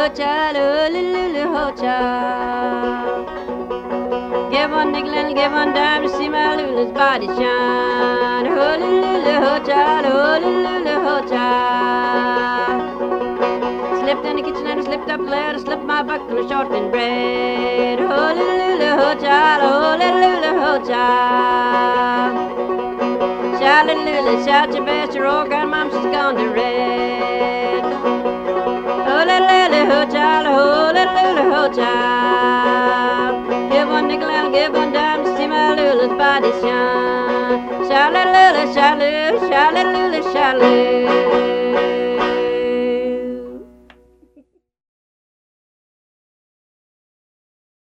child, oh, little ho child. Give one nickel and give one dime to see my Lula's body shine. Oh, little ho child, oh, little ho child. Slipped in the kitchen and I slipped up there to slip my buckle short and bread. Oh, little ho child, oh, little ho child. Shout, little Lula, shout your best, your old grandmom, she's gone to red. Oh, little ho child, oh, little ho child. Give one nickel and give one dime to see my Lula's body shine. Shout, little Lula, shout, little, shout, little Lula, shout, little.